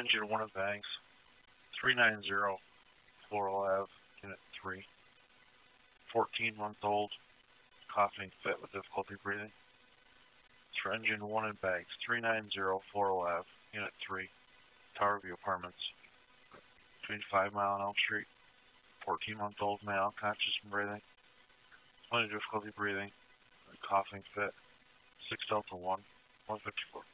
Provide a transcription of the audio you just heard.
Engine 1 in Banks, 390 Floral Ave, Unit 3. 14-month-old, coughing fit with difficulty breathing. It's for Engine 1 in Banks, 390 Floral Ave, Unit 3. Tower View Apartments, between 5 Mile and Elm Street. 14-month-old male, conscious and breathing. Plenty of difficulty breathing, coughing fit. 6 Delta 1, 154.